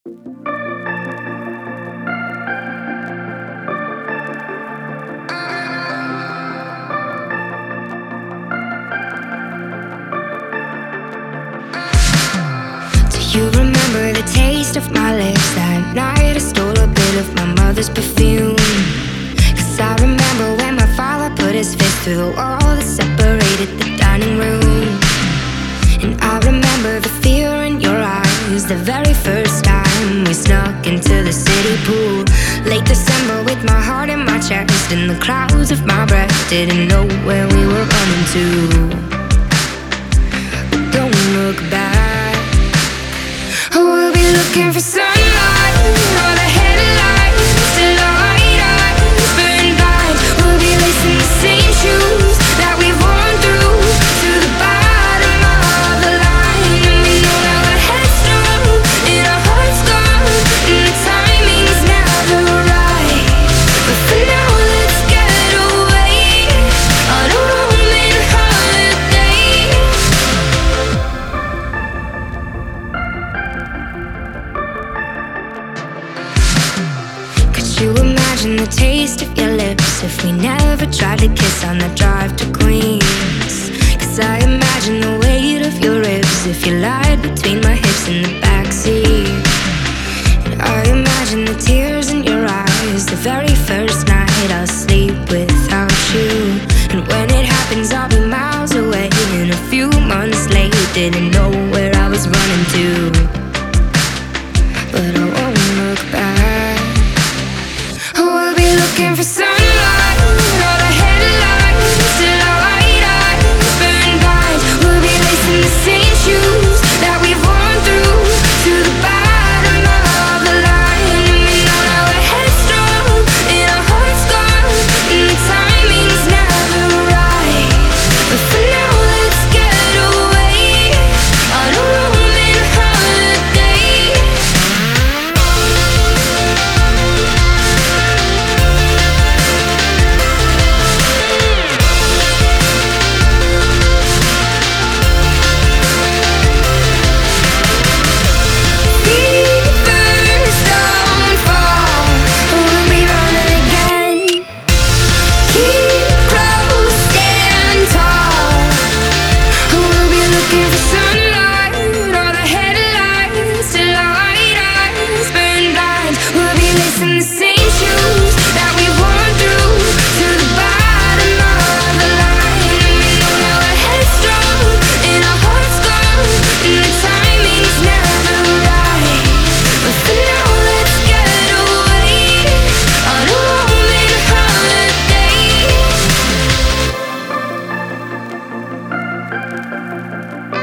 You remember the taste of my lips that night I stole a bit of my mother's perfume. 'Cause I remember when my father put his fist through the wall that separated the dining room. And I remember the fear in your eyes the very first time we snuck into the city pool. Late December with my heart in my chest and the clouds of my breath didn't know where we were running to. But don't look back, we'll be looking for sunlight, all the headlights still light eyes burn blind. We'll be lacing the same shoes that we've worn through to the bottom of the line. And we know that we're headstrong and our hearts gone, and the timing's never right. But for now, let's get away on a roaming holiday. Could you imagine the taste of your lips if we never tried to kiss on that drive to Queens? 'Cause I imagine the weight of your ribs if you lied between my hips in the backseat. And I imagine the tears in your eyes the very first night I'll sleep without you. And when it happens I'll be miles away and a few months late, didn't know where I was running to. But I won't look back, we'll be looking for sunlight, all the headlights still light eyes burn blind. We'll be lacing the same shoes that we've worn through to the bottom of the line. And we know that we're headstrong and our hearts gone, and the timing's never right. But for now, let's get away on a roaming holiday. Fever's don't fall, we'll be running again. Keep close, stand tall, we'll be looking for sunlight, all the headlights till light eyes burn blind. We'll be lacing the same shoes that we've worn through to the bottom of the line. And we know that we're headstrong and our hearts gone, and the timing's never right. But for now, let's get away on a roaming holiday.